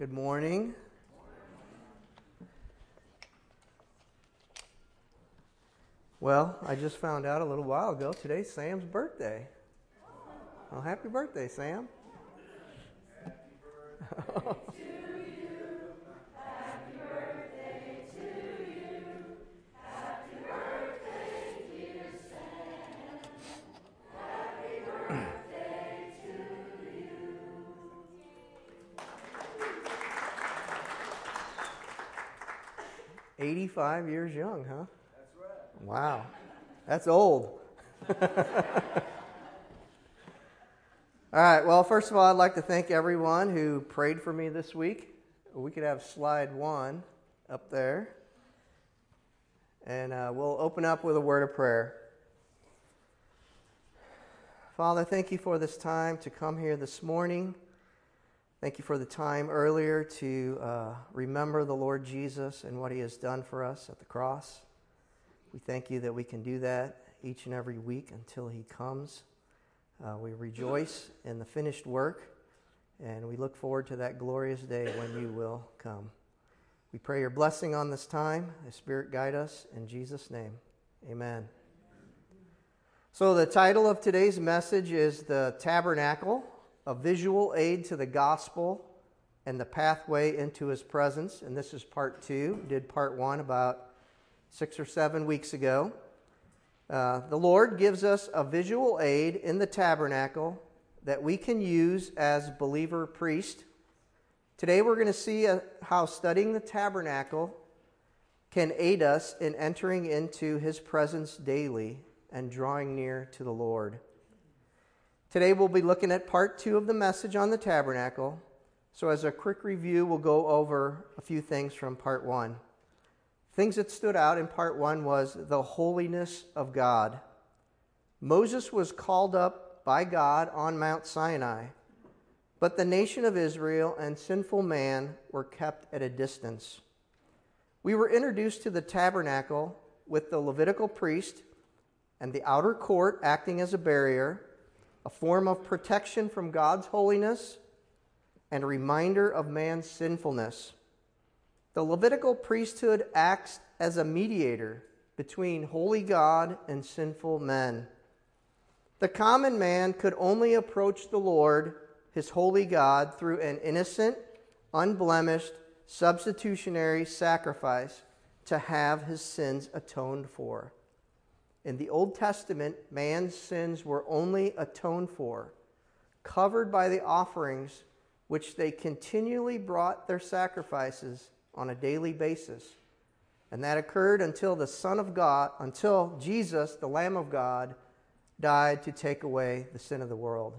Good morning. Well, I just found out a little while ago, today's Sam's birthday. Well, happy birthday, Sam. Happy birthday to you. Happy birthday to you. Happy birthday, dear Sam. Happy birthday to you. 85 years young, huh? That's right. Wow. That's old. All right, well, first of all, I'd like to thank everyone who prayed for me this week. We could have slide 1 up there. And we'll open up with a word of prayer. Father, thank you for this time to come here this morning. Thank you for the time earlier to remember the Lord Jesus and what he has done for us at the cross. We thank you that we can do that each and every week until he comes. We rejoice in the finished work, and we look forward to that glorious day when you will come. We pray your blessing on this time. The Spirit guide us. In Jesus' name, amen. So the title of today's message is The Tabernacle, a visual aid to the gospel and the pathway into his presence. And this is part 2. We did part 1 about 6 or 7 weeks ago. The Lord gives us a visual aid in the tabernacle that we can use as believer priest. Today we're going to see how studying the tabernacle can aid us in entering into his presence daily and drawing near to the Lord. Today we'll be looking at part 2 of the message on the tabernacle. So as a quick review, we'll go over a few things from part 1. Things that stood out in part 1 was the holiness of God. Moses was called up by God on Mount Sinai, but the nation of Israel and sinful man were kept at a distance. We were introduced to the tabernacle with the Levitical priest and the outer court acting as a barrier, a form of protection from God's holiness and a reminder of man's sinfulness. The Levitical priesthood acts as a mediator between holy God and sinful men. The common man could only approach the Lord, his holy God, through an innocent, unblemished, substitutionary sacrifice to have his sins atoned for. In the Old Testament, man's sins were only atoned for, covered by the offerings which they continually brought their sacrifices on a daily basis. And that occurred until the Son of God, until Jesus, the Lamb of God, died to take away the sin of the world.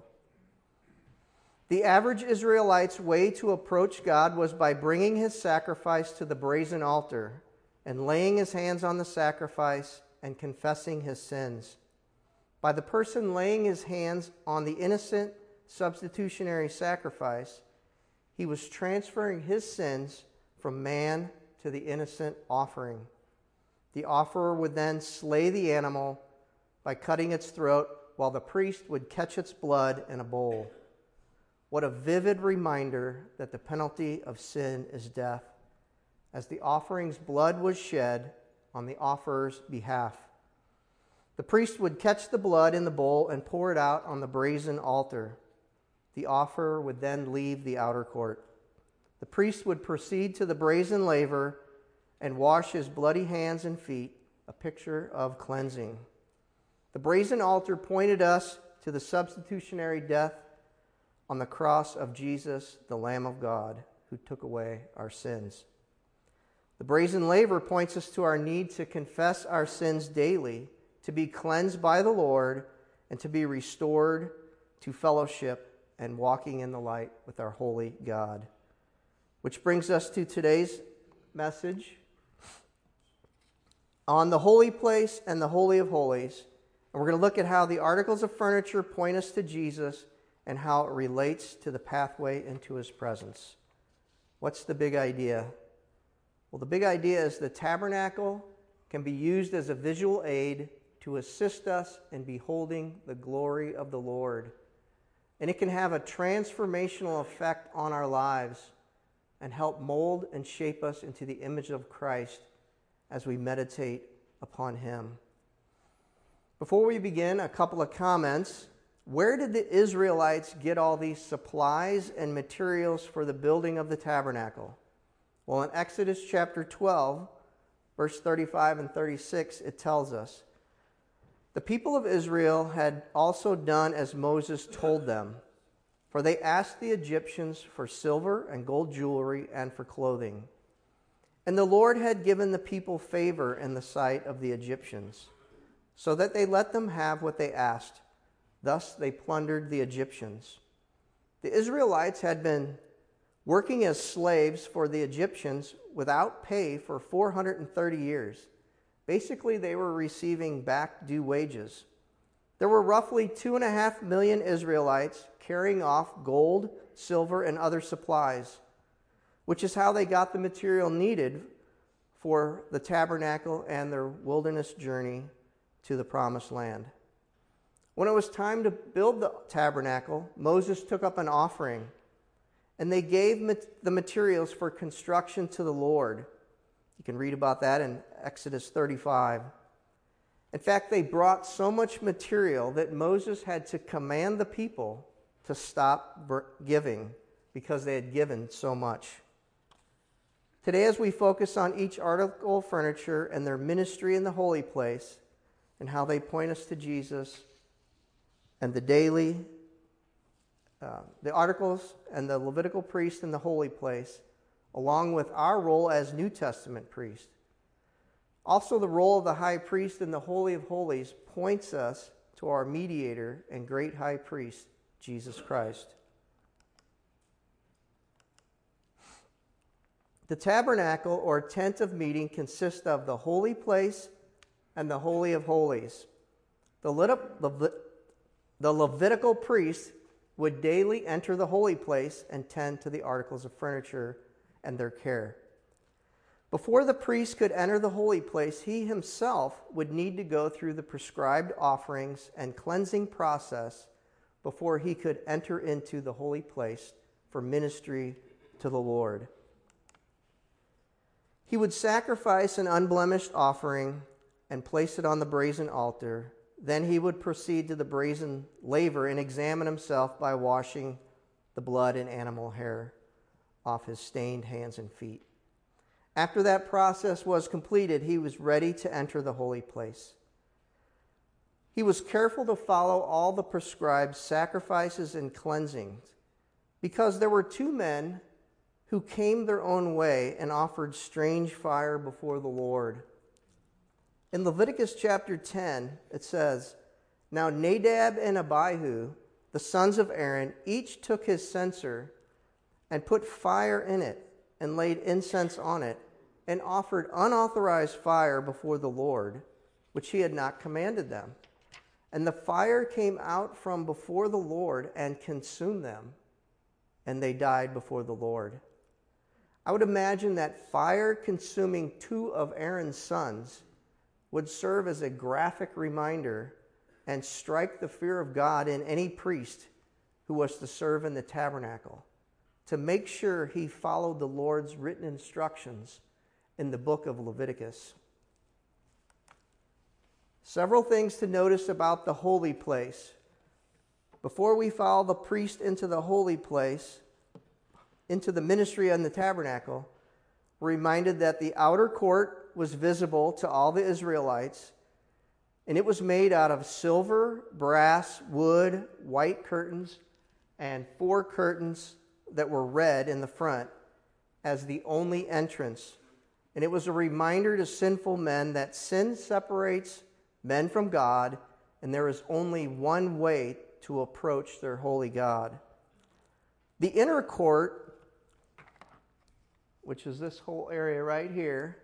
The average Israelite's way to approach God was by bringing his sacrifice to the brazen altar and laying his hands on the sacrifice and confessing his sins. By the person laying his hands on the innocent substitutionary sacrifice, he was transferring his sins from man to the innocent offering. The offerer would then slay the animal by cutting its throat, while the priest would catch its blood in a bowl. What a vivid reminder that the penalty of sin is death, as the offering's blood was shed on the offerer's behalf. The priest would catch the blood in the bowl and pour it out on the brazen altar. The offerer would then leave the outer court. The priest would proceed to the brazen laver and wash his bloody hands and feet, a picture of cleansing. The brazen altar pointed us to the substitutionary death on the cross of Jesus, the Lamb of God, who took away our sins. The brazen laver points us to our need to confess our sins daily, to be cleansed by the Lord, and to be restored to fellowship and walking in the light with our holy God. Which brings us to today's message on the holy place and the Holy of Holies. And we're going to look at how the articles of furniture point us to Jesus and how it relates to the pathway into his presence. What's the big idea? Well, the big idea is the tabernacle can be used as a visual aid to assist us in beholding the glory of the Lord. And it can have a transformational effect on our lives and help mold and shape us into the image of Christ as we meditate upon him. Before we begin, a couple of comments. Where did the Israelites get all these supplies and materials for the building of the tabernacle? Well, in Exodus chapter 12, verse 35 and 36, it tells us, "The people of Israel had also done as Moses told them, for they asked the Egyptians for silver and gold jewelry and for clothing. And the Lord had given the people favor in the sight of the Egyptians, so that they let them have what they asked. Thus they plundered the Egyptians." The Israelites had been working as slaves for the Egyptians without pay for 430 years. Basically, they were receiving back due wages. There were roughly 2.5 million Israelites carrying off gold, silver, and other supplies, which is how they got the material needed for the tabernacle and their wilderness journey to the promised land. When it was time to build the tabernacle, Moses took up an offering, and they gave the materials for construction to the Lord. You can read about that in Exodus 35. In fact, they brought so much material that Moses had to command the people to stop giving because they had given so much. Today, as we focus on each article of furniture and their ministry in the holy place and how they point us to Jesus, and the articles and the Levitical priest in the holy place, along with our role as New Testament priest. Also, the role of the high priest in the Holy of Holies points us to our mediator and great high priest, Jesus Christ. The tabernacle or tent of meeting consists of the holy place and the Holy of Holies. The Levitical priest would daily enter the holy place and tend to the articles of furniture and their care. Before the priest could enter the holy place, he himself would need to go through the prescribed offerings and cleansing process before he could enter into the holy place for ministry to the Lord. He would sacrifice an unblemished offering and place it on the brazen altar. Then he would proceed to the brazen laver and examine himself by washing the blood and animal hair off his stained hands and feet. After that process was completed, he was ready to enter the holy place. He was careful to follow all the prescribed sacrifices and cleansings, because there were 2 men who came their own way and offered strange fire before the Lord. In Leviticus chapter 10, it says, "Now Nadab and Abihu, the sons of Aaron, each took his censer and put fire in it and laid incense on it and offered unauthorized fire before the Lord, which he had not commanded them. And the fire came out from before the Lord and consumed them, and they died before the Lord." I would imagine that fire consuming 2 of Aaron's sons would serve as a graphic reminder and strike the fear of God in any priest who was to serve in the tabernacle, to make sure he followed the Lord's written instructions in the book of Leviticus. Several things to notice about the holy place. Before we follow the priest into the holy place, into the ministry in the tabernacle, we're reminded that the outer court was visible to all the Israelites, and it was made out of silver, brass, wood, white curtains, and 4 curtains that were red in the front as the only entrance. And it was a reminder to sinful men that sin separates men from God, and there is only one way to approach their holy God. The inner court, which is this whole area right here,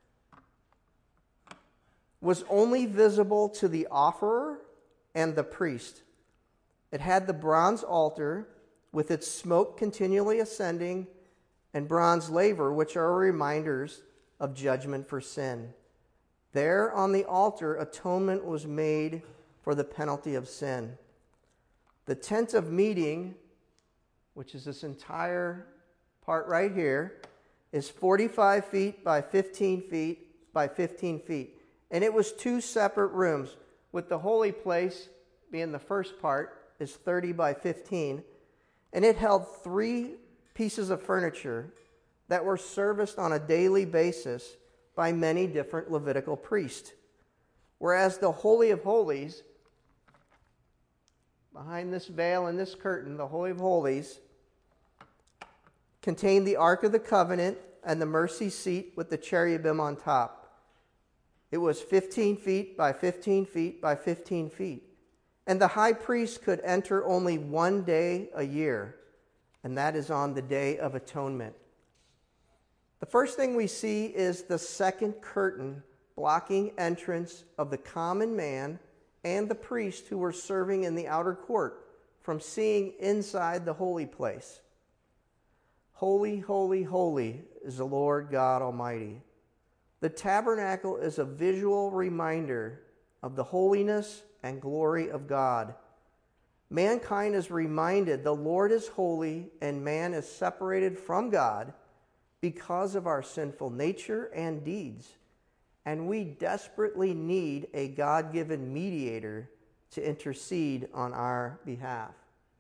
was only visible to the offerer and the priest. It had the bronze altar with its smoke continually ascending and bronze laver, which are reminders of judgment for sin. There on the altar, atonement was made for the penalty of sin. The tent of meeting, which is this entire part right here, is 45 feet by 15 feet by 15 feet. And it was two separate rooms, with the holy place being the first part, is 30 by 15. And it held 3 pieces of furniture that were serviced on a daily basis by many different Levitical priests. Whereas the Holy of Holies, behind this veil and this curtain, the Holy of Holies, contained the Ark of the Covenant and the mercy seat with the cherubim on top. It was 15 feet by 15 feet by 15 feet. And the high priest could enter only one day a year, and that is on the Day of Atonement. The first thing we see is the second curtain blocking entrance of the common man and the priest who were serving in the outer court from seeing inside the holy place. Holy, holy, holy is the Lord God Almighty. The tabernacle is a visual reminder of the holiness and glory of God. Mankind is reminded the Lord is holy and man is separated from God because of our sinful nature and deeds. And we desperately need a God-given mediator to intercede on our behalf.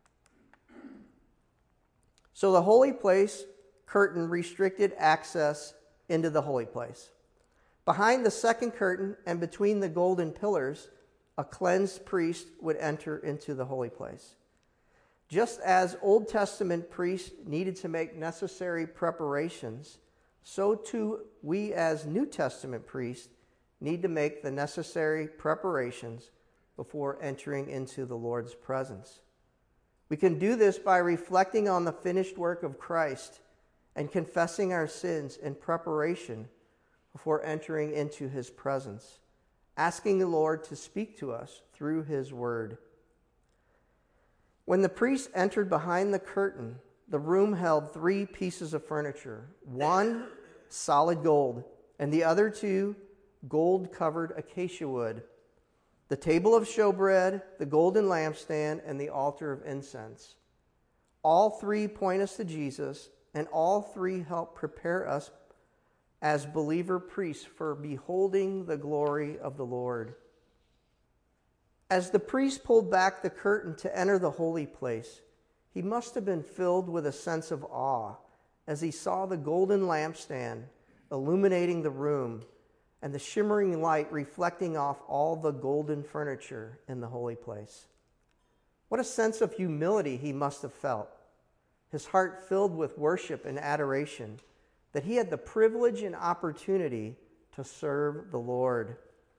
So the holy place curtain restricted access into the holy place. Behind the second curtain and between the golden pillars, a cleansed priest would enter into the holy place. Just as Old Testament priests needed to make necessary preparations, so too we as New Testament priests need to make the necessary preparations before entering into the Lord's presence. We can do this by reflecting on the finished work of Christ and confessing our sins in preparation before entering into his presence, asking the Lord to speak to us through his word. When the priest entered behind the curtain, the room held 3 pieces of furniture, one solid gold, and the other 2 gold-covered acacia wood, the table of showbread, the golden lampstand, and the altar of incense. All 3 point us to Jesus, and all 3 help prepare us as believer priests for beholding the glory of the Lord. As the priest pulled back the curtain to enter the holy place, he must have been filled with a sense of awe as he saw the golden lampstand illuminating the room and the shimmering light reflecting off all the golden furniture in the holy place. What a sense of humility he must have felt, his heart filled with worship and adoration, that he had the privilege and opportunity to serve the Lord.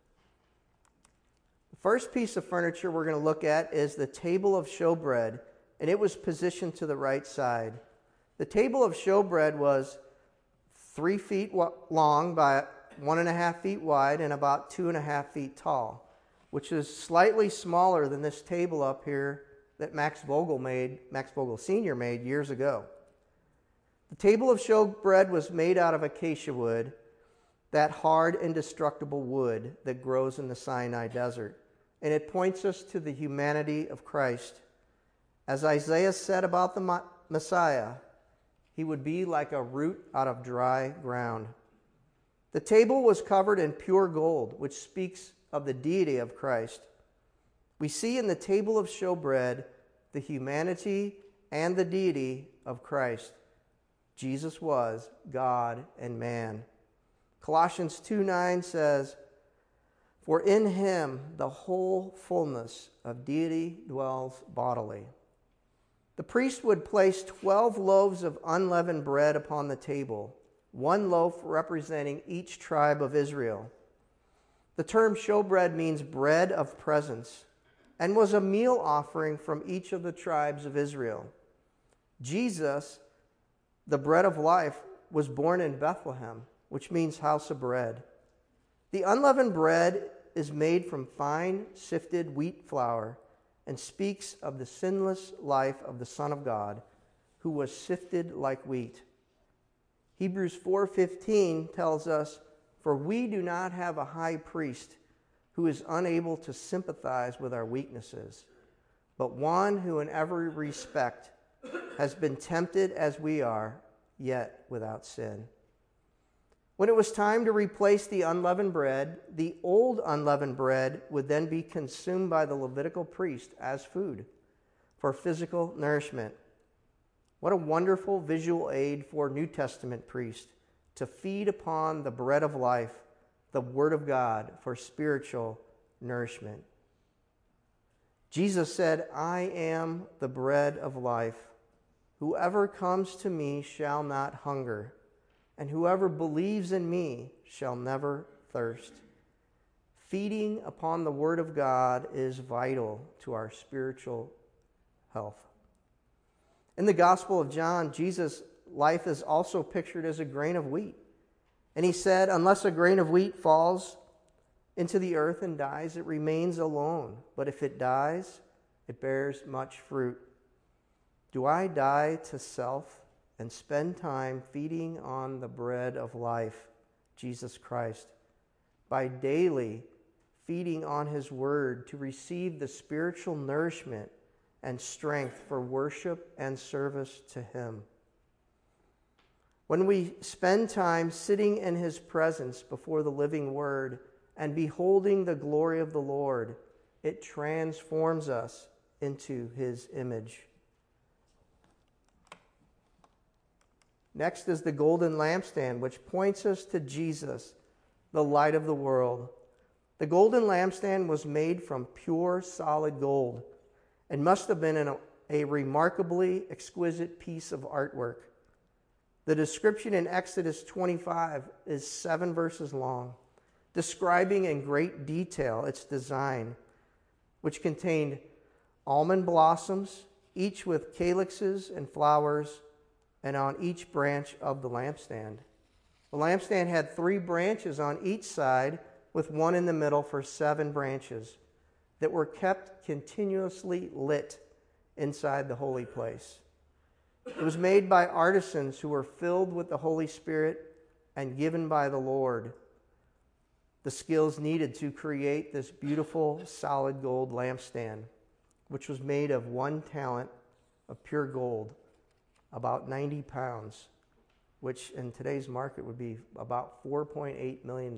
The first piece of furniture we're going to look at is the table of showbread, and it was positioned to the right side. The table of showbread was 3 feet long by 1.5 feet wide and about 2.5 feet tall, which is slightly smaller than this table up here that Max Vogel Sr. made years ago. The table of showbread was made out of acacia wood, that hard, indestructible wood that grows in the Sinai desert. And it points us to the humanity of Christ. As Isaiah said about the Messiah, he would be like a root out of dry ground. The table was covered in pure gold, which speaks of the deity of Christ. We see in the table of showbread the humanity and the deity of Christ. Jesus was God and man. Colossians 2:9 says, "For in him the whole fullness of deity dwells bodily." The priest would place 12 loaves of unleavened bread upon the table, 1 loaf representing each tribe of Israel. The term showbread means bread of presence and was a meal offering from each of the tribes of Israel. Jesus, the bread of life, was born in Bethlehem, which means house of bread. The unleavened bread is made from fine sifted wheat flour and speaks of the sinless life of the Son of God, who was sifted like wheat. Hebrews 4:15 tells us, "For we do not have a high priest who is unable to sympathize with our weaknesses, but one who in every respect has been tempted as we are, yet without sin. When it was time to replace the unleavened bread, the old unleavened bread would then be consumed by the Levitical priest as food for physical nourishment. What a wonderful visual aid for New Testament priests to feed upon the bread of life, the Word of God, for spiritual nourishment. Jesus said, "I am the bread of life. Whoever comes to me shall not hunger, and whoever believes in me shall never thirst." Feeding upon the Word of God is vital to our spiritual health. In the Gospel of John, Jesus' life is also pictured as a grain of wheat. And he said, "Unless a grain of wheat falls into the earth and dies, it remains alone. But if it dies, it bears much fruit." Do I die to self and spend time feeding on the bread of life, Jesus Christ, by daily feeding on his word to receive the spiritual nourishment and strength for worship and service to him? When we spend time sitting in his presence before the living word and beholding the glory of the Lord, it transforms us into his image. Next is the golden lampstand, which points us to Jesus, the light of the world. The golden lampstand was made from pure solid gold and must have been a remarkably exquisite piece of artwork. The description in Exodus 25 is 7 verses long, describing in great detail its design, which contained almond blossoms, each with calyxes and flowers, and on each branch of the lampstand. The lampstand had 3 branches on each side, with one in the middle for 7 branches that were kept continuously lit inside the holy place. It was made by artisans who were filled with the Holy Spirit and given by the Lord the skills needed to create this beautiful solid gold lampstand, which was made of 1 talent of pure gold, about 90 pounds, which in today's market would be about $4.8 million.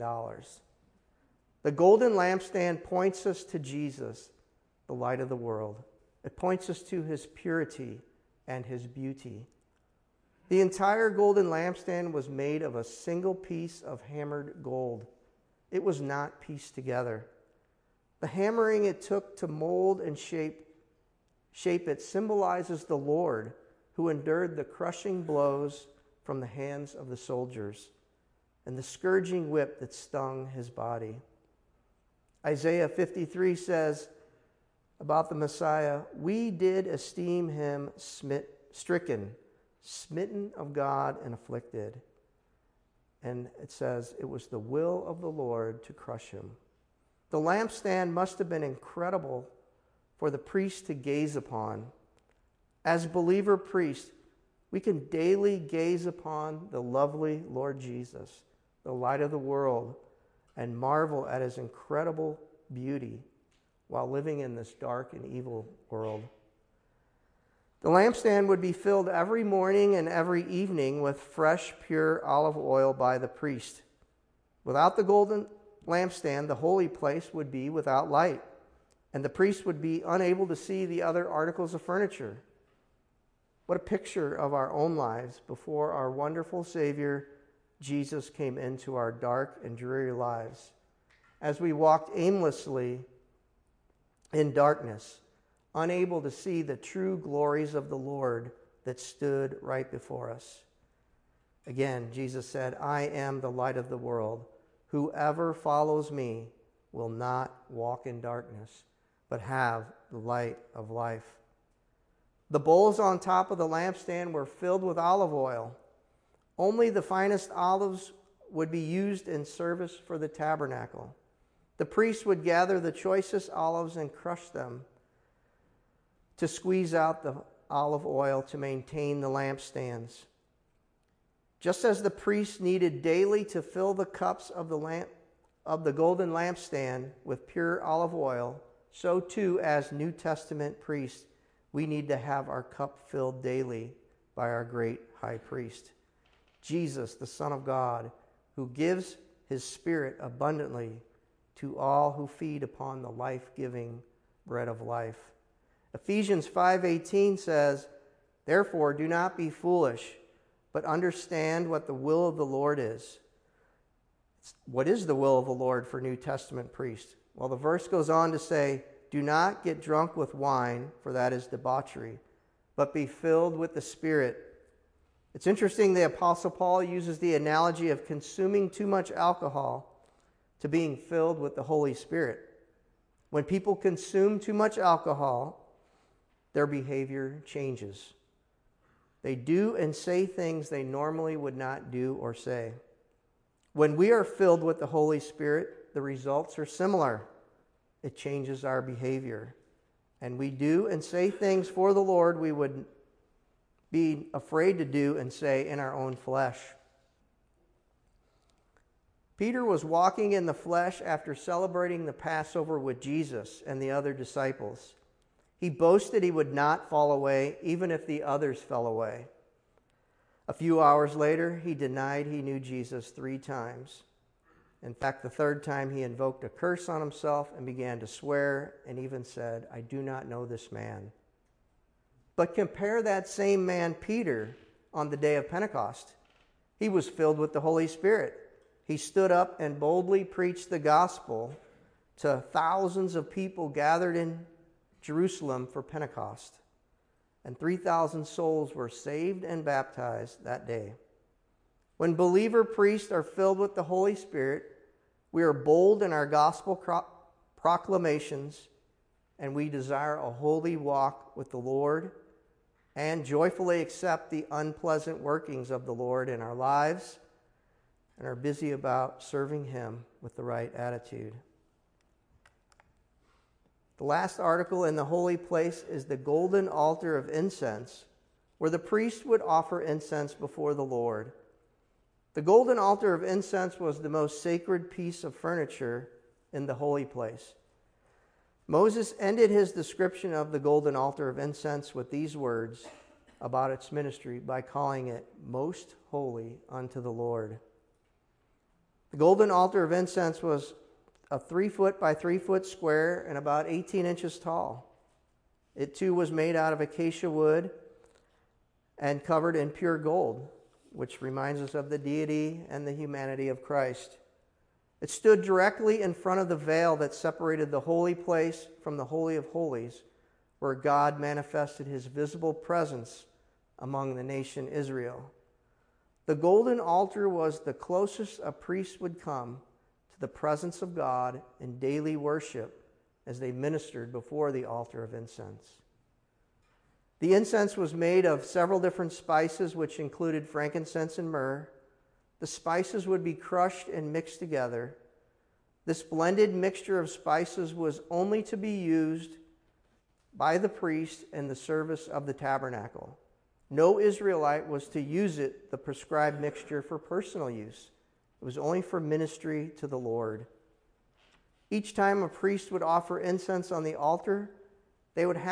The golden lampstand points us to Jesus, the light of the world. It points us to his purity and his beauty. The entire golden lampstand was made of a single piece of hammered gold. It was not pieced together. The hammering it took to mold and shape it symbolizes the Lord, who endured the crushing blows from the hands of the soldiers and the scourging whip that stung his body. Isaiah 53 says about the Messiah, "We did esteem him stricken, smitten of God, and afflicted." And it says, it was the will of the Lord to crush him. The lampstand must have been incredible for the priest to gaze upon. As believer priests, we can daily gaze upon the lovely Lord Jesus, the light of the world, and marvel at his incredible beauty while living in this dark and evil world. The lampstand would be filled every morning and every evening with fresh, pure olive oil by the priest. Without the golden lampstand, the holy place would be without light, and the priest would be unable to see the other articles of furniture. What a picture of our own lives before our wonderful Savior, Jesus, came into our dark and dreary lives. As we walked aimlessly in darkness, unable to see the true glories of the Lord that stood right before us. Again, Jesus said, "I am the light of the world. Whoever follows me will not walk in darkness, but have the light of life." The bowls on top of the lampstand were filled with olive oil. Only the finest olives would be used in service for the tabernacle. The priests would gather the choicest olives and crush them to squeeze out the olive oil to maintain the lampstands. Just as the priests needed daily to fill the cups of the golden lampstand with pure olive oil, so too as New Testament priests, we need to have our cup filled daily by our great high priest. Jesus, the Son of God, who gives his Spirit abundantly to all who feed upon the life-giving bread of life. Ephesians 5:18 says, "Therefore do not be foolish, but understand what the will of the Lord is." What is the will of the Lord for New Testament priests? Well, the verse goes on to say, "Do not get drunk with wine, for that is debauchery, but be filled with the Spirit." It's interesting the Apostle Paul uses the analogy of consuming too much alcohol to being filled with the Holy Spirit. When people consume too much alcohol, their behavior changes. They do and say things they normally would not do or say. When we are filled with the Holy Spirit, the results are similar. It changes our behavior. And we do and say things for the Lord we would be afraid to do and say in our own flesh. Peter was walking in the flesh after celebrating the Passover with Jesus and the other disciples. He boasted he would not fall away, even if the others fell away. A few hours later, he denied he knew Jesus 3 times. In fact, the 3rd time he invoked a curse on himself and began to swear and even said, "I do not know this man." But compare that same man, Peter, on the day of Pentecost. He was filled with the Holy Spirit. He stood up and boldly preached the gospel to thousands of people gathered in Jerusalem for Pentecost. And 3,000 souls were saved and baptized that day. When believer priests are filled with the Holy Spirit, we are bold in our gospel proclamations, and we desire a holy walk with the Lord and joyfully accept the unpleasant workings of the Lord in our lives and are busy about serving him with the right attitude. The last article in the holy place is the golden altar of incense, where the priest would offer incense before the Lord. The golden altar of incense was the most sacred piece of furniture in the holy place. Moses ended his description of the golden altar of incense with these words about its ministry by calling it most holy unto the Lord. The golden altar of incense was a 3-foot by 3-foot square and about 18 inches tall. It too was made out of acacia wood and covered in pure gold, which reminds us of the deity and the humanity of Christ. It stood directly in front of the veil that separated the holy place from the Holy of Holies, where God manifested his visible presence among the nation Israel. The golden altar was the closest a priest would come to the presence of God in daily worship as they ministered before the altar of incense. The incense was made of several different spices, which included frankincense and myrrh. The spices would be crushed and mixed together. This blended mixture of spices was only to be used by the priest in the service of the tabernacle. No Israelite was to use it, the prescribed mixture, for personal use. It was only for ministry to the Lord. Each time a priest would offer incense on the altar, they would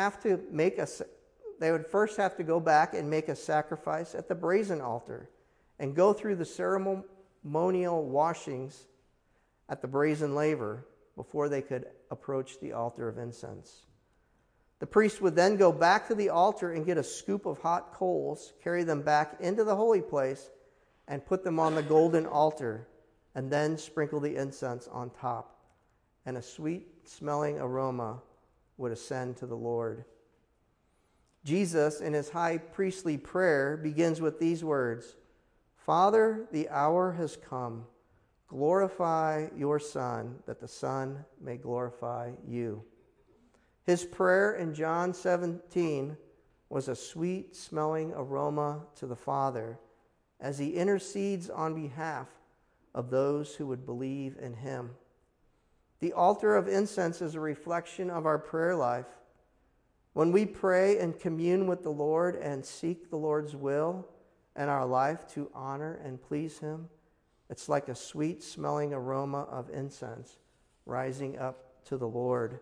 first have to go back and make a sacrifice at the brazen altar and go through the ceremonial washings at the brazen laver before they could approach the altar of incense. The priest would then go back to the altar and get a scoop of hot coals, carry them back into the holy place, and put them on the golden altar, and then sprinkle the incense on top. And a sweet-smelling aroma would ascend to the Lord. Jesus, in his high priestly prayer, begins with these words, "Father, the hour has come. Glorify your Son, that the Son may glorify you." His prayer in John 17 was a sweet-smelling aroma to the Father as he intercedes on behalf of those who would believe in him. The altar of incense is a reflection of our prayer life. When we pray and commune with the Lord and seek the Lord's will in our life to honor and please him, it's like a sweet-smelling aroma of incense rising up to the Lord.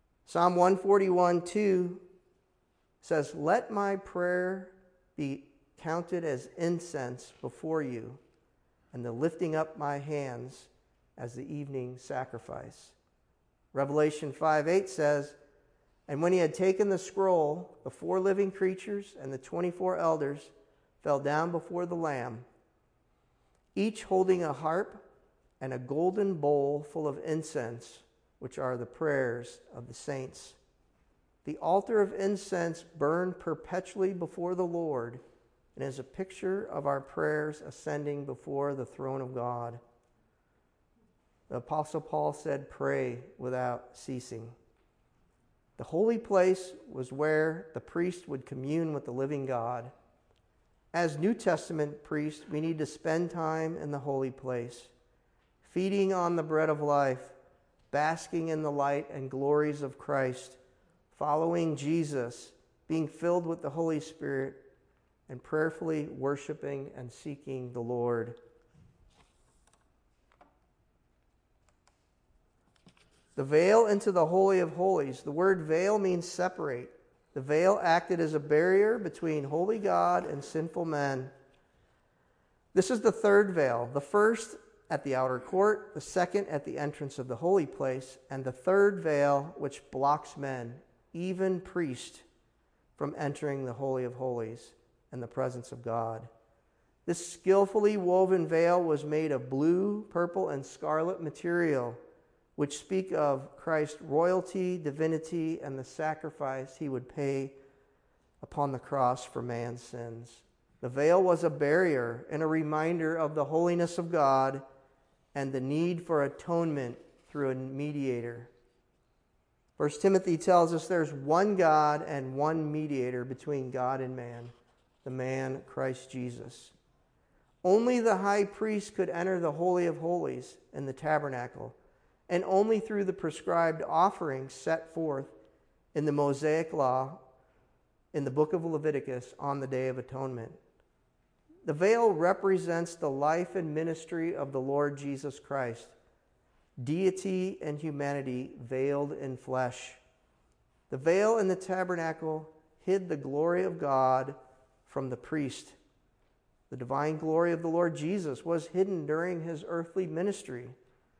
Psalm 141:2 says, "Let my prayer be counted as incense before you, and the lifting up my hands as the evening sacrifice. Revelation 5:8 says, and when he had taken the scroll, the 4 living creatures and the 24 elders fell down before the Lamb, each holding a harp and a golden bowl full of incense, which are the prayers of the saints. The altar of incense burned perpetually before the Lord and is a picture of our prayers ascending before the throne of God. The Apostle Paul said, pray without ceasing. The holy place was where the priest would commune with the living God. As New Testament priests, we need to spend time in the holy place, feeding on the bread of life, basking in the light and glories of Christ, following Jesus, being filled with the Holy Spirit, and prayerfully worshiping and seeking the Lord. The veil into the Holy of Holies. The word veil means separate. The veil acted as a barrier between holy God and sinful men. This is the third veil. The first at the outer court, the second at the entrance of the holy place, and the third veil which blocks men, even priests, from entering the Holy of Holies and the presence of God. This skillfully woven veil was made of blue, purple, and scarlet material, which speak of Christ's royalty, divinity, and the sacrifice he would pay upon the cross for man's sins. The veil was a barrier and a reminder of the holiness of God and the need for atonement through a mediator. 1 Timothy tells us there's one God and one mediator between God and man, the man Christ Jesus. Only the high priest could enter the Holy of Holies in the tabernacle, and only through the prescribed offerings set forth in the Mosaic law in the book of Leviticus on the Day of Atonement. The veil represents the life and ministry of the Lord Jesus Christ, deity and humanity veiled in flesh. The veil in the tabernacle hid the glory of God from the priest. The divine glory of the Lord Jesus was hidden during his earthly ministry.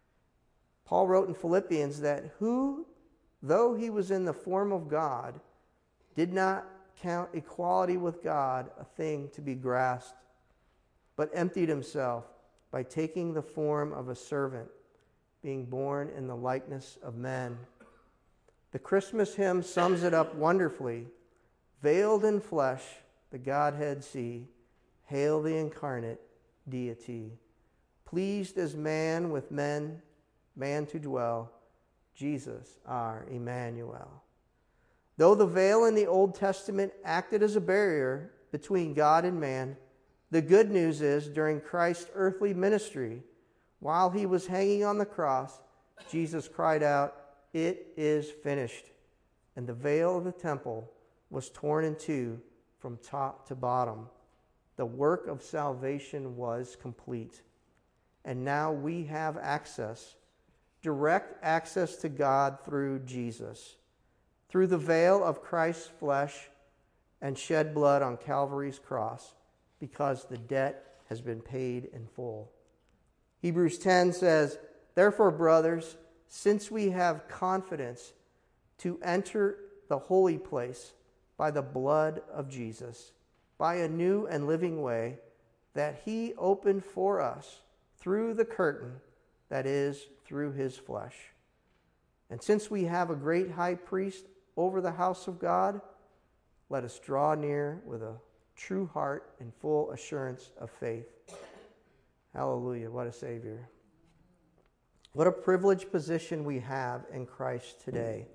Paul wrote in Philippians that who, though he was in the form of God, did not count equality with God a thing to be grasped, but emptied himself by taking the form of a servant, being born in the likeness of men. The Christmas hymn sums it up wonderfully. Veiled in flesh, the Godhead see, hail the incarnate deity. Pleased as man with man to dwell, Jesus our Emmanuel. Though the veil in the Old Testament acted as a barrier between God and man, the good news is during Christ's earthly ministry, while he was hanging on the cross, Jesus cried out, "It is finished." And the veil of the temple was torn in two from top to bottom. The work of salvation was complete. And now we have access, direct access to God through Jesus, through the veil of Christ's flesh and shed blood on Calvary's cross, because the debt has been paid in full. Hebrews 10 says, "Therefore, brothers, since we have confidence to enter the holy place by the blood of Jesus, by a new and living way that he opened for us through the curtain, that is, through his flesh. And since we have a great high priest over the house of God, let us draw near with a true heart and full assurance of faith." Hallelujah, what a Savior. What a privileged position we have in Christ today.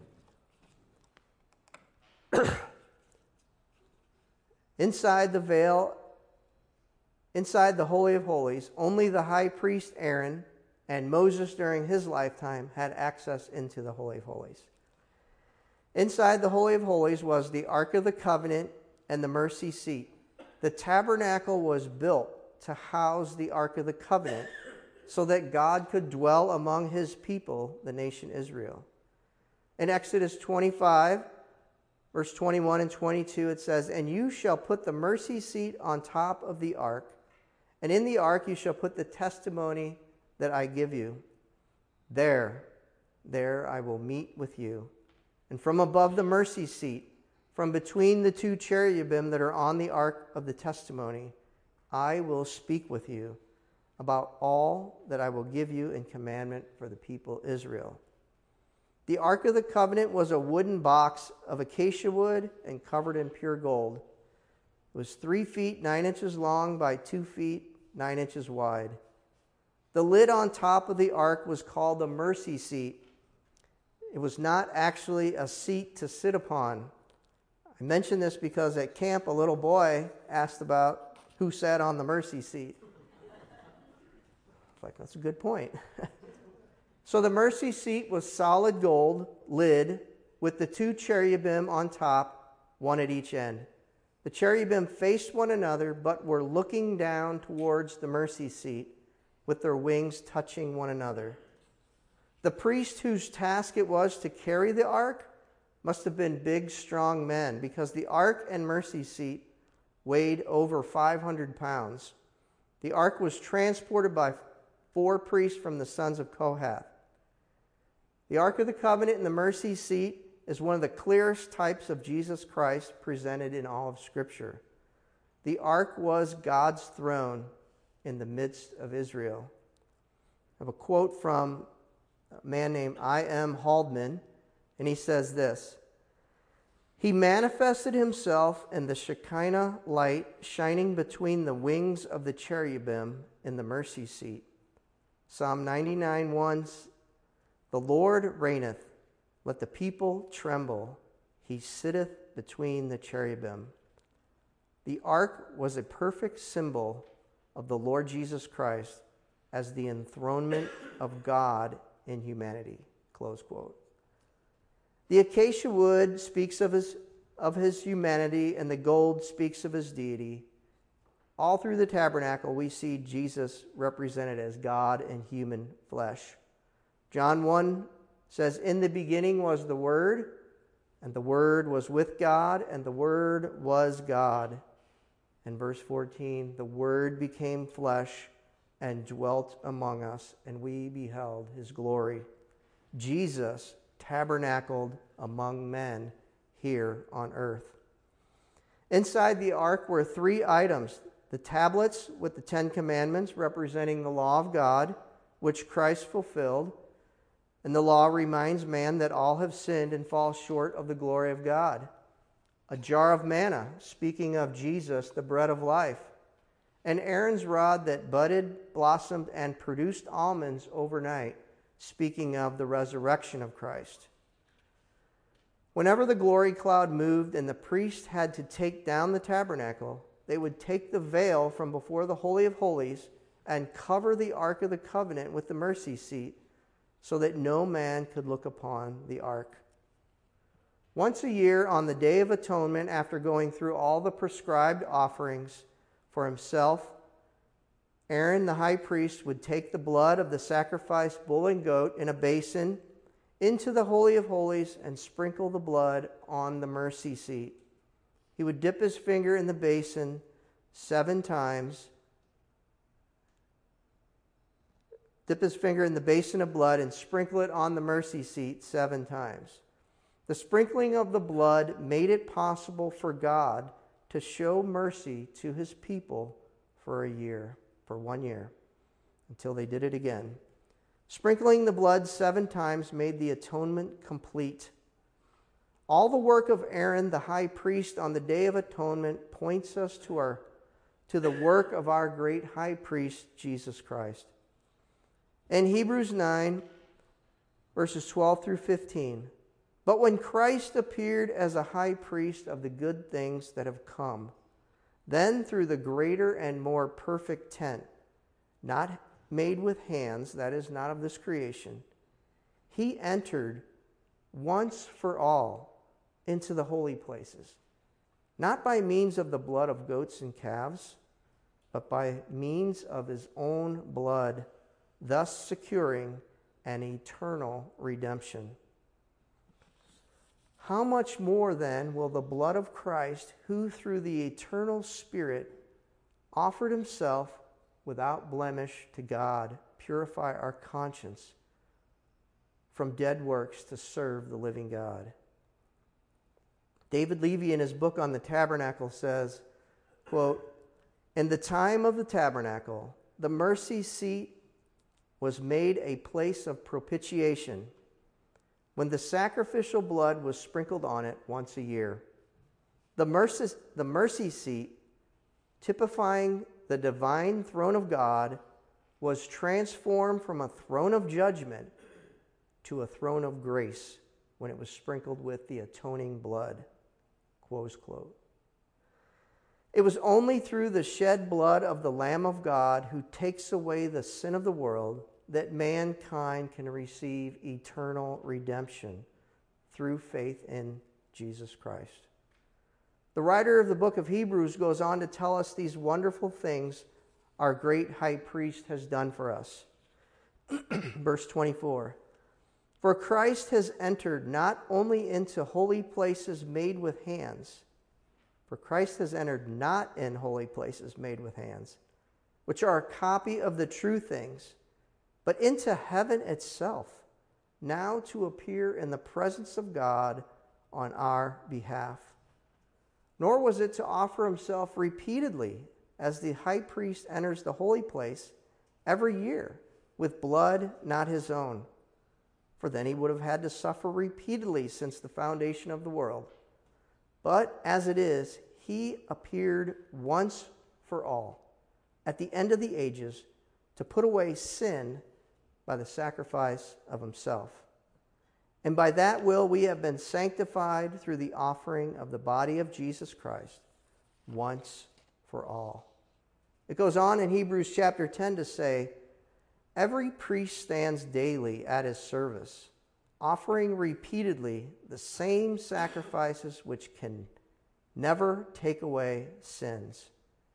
Inside the veil, inside the Holy of Holies, only the high priest Aaron and Moses during his lifetime had access into the Holy of Holies. Inside the Holy of Holies was the Ark of the Covenant and the mercy seat. The tabernacle was built to house the Ark of the Covenant so that God could dwell among his people, the nation Israel. In Exodus 25, Verse 21 and 22, it says, "And you shall put the mercy seat on top of the ark, and in the ark you shall put the testimony that I give you. There I will meet with you. And from above the mercy seat, from between the two cherubim that are on the ark of the testimony, I will speak with you about all that I will give you in commandment for the people Israel." The Ark of the Covenant was a wooden box of acacia wood and covered in pure gold. It was 3 feet 9 inches long by 2 feet 9 inches wide. The lid on top of the ark was called the mercy seat. It was not actually a seat to sit upon. I mention this because at camp a little boy asked about who sat on the mercy seat. It's like, that's a good point. So the mercy seat was solid gold lid with the 2 cherubim on top, one at each end. The cherubim faced one another, but were looking down towards the mercy seat with their wings touching one another. The priest whose task it was to carry the ark must have been big, strong men, because the ark and mercy seat weighed over 500 pounds. The ark was transported by 4 priests from the sons of Kohath. The Ark of the Covenant and the mercy seat is one of the clearest types of Jesus Christ presented in all of Scripture. The ark was God's throne in the midst of Israel. I have a quote from a man named I.M. Haldeman, and he says this: "He manifested himself in the Shekinah light shining between the wings of the cherubim in the mercy seat." Psalm 99:1, "The Lord reigneth, let the people tremble. He sitteth between the cherubim." The ark was a perfect symbol of the Lord Jesus Christ as the enthronement of God in humanity. Close quote. The acacia wood speaks of his humanity, and the gold speaks of his deity. All through the tabernacle, we see Jesus represented as God in human flesh. John 1 says, "In the beginning was the Word, and the Word was with God, and the Word was God." And verse 14, "The Word became flesh and dwelt among us, and we beheld his glory." Jesus tabernacled among men here on earth. Inside the ark were 3 items: the tablets with the 10 commandments representing the law of God, which Christ fulfilled. And the law reminds man that all have sinned and fall short of the glory of God. A jar of manna, speaking of Jesus, the bread of life. And Aaron's rod that budded, blossomed, and produced almonds overnight, speaking of the resurrection of Christ. Whenever the glory cloud moved and the priest had to take down the tabernacle, they would take the veil from before the Holy of Holies and cover the Ark of the Covenant with the mercy seat, so that no man could look upon the ark. Once a year, on the Day of Atonement, after going through all the prescribed offerings for himself, Aaron the high priest would take the blood of the sacrificed bull and goat in a basin into the Holy of Holies and sprinkle the blood on the mercy seat. He would dip his finger in the basin 7 times. Dip his finger in the basin of blood and sprinkle it on the mercy seat 7 times. The sprinkling of the blood made it possible for God to show mercy to his people for 1 year, until they did it again. Sprinkling the blood 7 times made the atonement complete. All the work of Aaron, the high priest, on the Day of Atonement points us to the work of our great high priest, Jesus Christ. In Hebrews 9, verses 12 through 15, "But when Christ appeared as a high priest of the good things that have come, then through the greater and more perfect tent, not made with hands, that is, not of this creation, he entered once for all into the holy places, not by means of the blood of goats and calves, but by means of his own blood, thus securing an eternal redemption." how much more then will the blood of Christ, who through the eternal Spirit offered himself without blemish to God, purify our conscience from dead works to serve the living God. David Levy in his book on the tabernacle says, quote, "In the time of the tabernacle, the mercy seat was made a place of propitiation when the sacrificial blood was sprinkled on it once a year. The mercy seat, typifying the divine throne of God, was transformed from a throne of judgment to a throne of grace when it was sprinkled with the atoning blood." Close quote. It was only through the shed blood of the Lamb of God, who takes away the sin of the world, that mankind can receive eternal redemption through faith in Jesus Christ. The writer of the book of Hebrews goes on to tell us these wonderful things our great high priest has done for us. Verse 24, "For Christ has entered not only into holy places made with hands, for Christ has entered not in holy places made with hands, which are a copy of the true things, but into heaven itself, now to appear in the presence of God on our behalf. Nor was it to offer himself repeatedly, as the high priest enters the holy place every year with blood not his own, for then he would have had to suffer repeatedly since the foundation of the world. But as it is, he appeared once for all at the end of the ages to put away sin by the sacrifice of himself. And by that will we have been sanctified through the offering of the body of Jesus Christ once for all." It goes on in Hebrews chapter 10 to say, "Every priest stands daily at his service, offering repeatedly the same sacrifices which can never take away sins.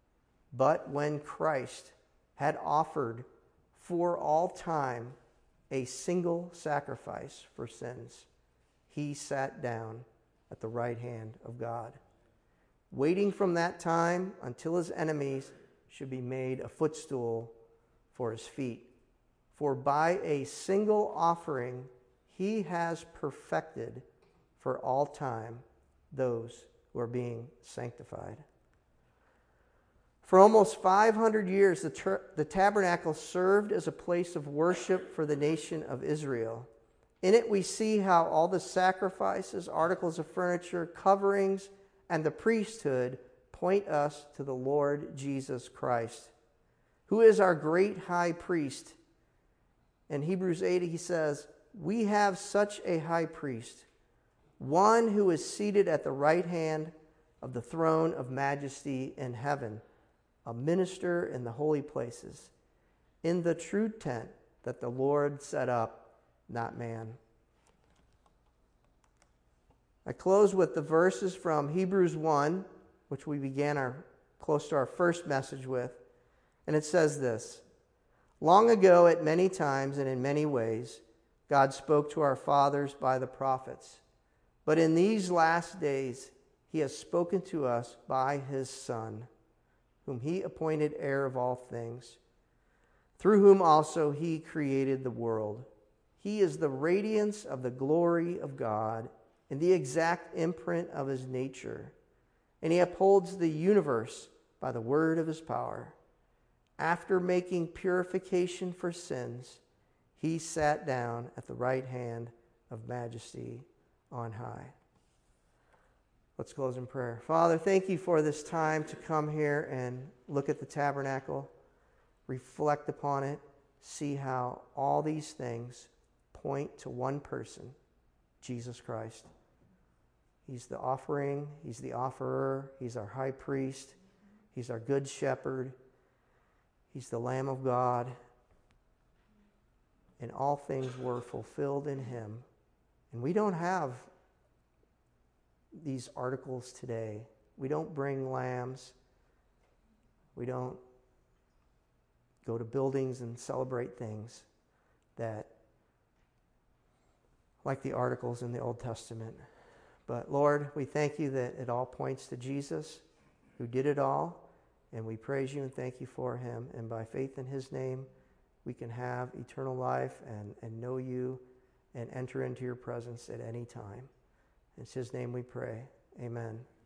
But when Christ had offered for all time a single sacrifice for sins, he sat down at the right hand of God, waiting from that time until his enemies should be made a footstool for his feet. For by a single offering he has perfected for all time those who are being sanctified." For almost 500 years, the tabernacle served as a place of worship for the nation of Israel. In it we see how all the sacrifices, articles of furniture, coverings, and the priesthood point us to the Lord Jesus Christ, who is our great high priest. In Hebrews 8, he says, "We have such a high priest, one who is seated at the right hand of the throne of majesty in heaven, a minister in the holy places, in the true tent that the Lord set up, not man." I close with the verses from Hebrews 1, which we began close to our first message with. And it says this: "Long ago, at many times and in many ways, God spoke to our fathers by the prophets. But in these last days, he has spoken to us by his Son, whom he appointed heir of all things, through whom also he created the world. He is the radiance of the glory of God and the exact imprint of his nature, and he upholds the universe by the word of his power. After making purification for sins, he sat down at the right hand of majesty on high." Let's close in prayer. Father, thank you for this time to come here and look at the tabernacle, reflect upon it, see how all these things point to one person, Jesus Christ. He's the offering, he's the offerer, he's our high priest, he's our good shepherd, he's the Lamb of God, and all things were fulfilled in him. And we don't have these articles today. We don't bring lambs. We don't go to buildings and celebrate things that, like the articles in the Old Testament. But Lord, we thank you that it all points to Jesus, who did it all, and we praise you and thank you for him. And by faith in his name, we can have eternal life and know you and enter into your presence at any time. In his name we pray. Amen.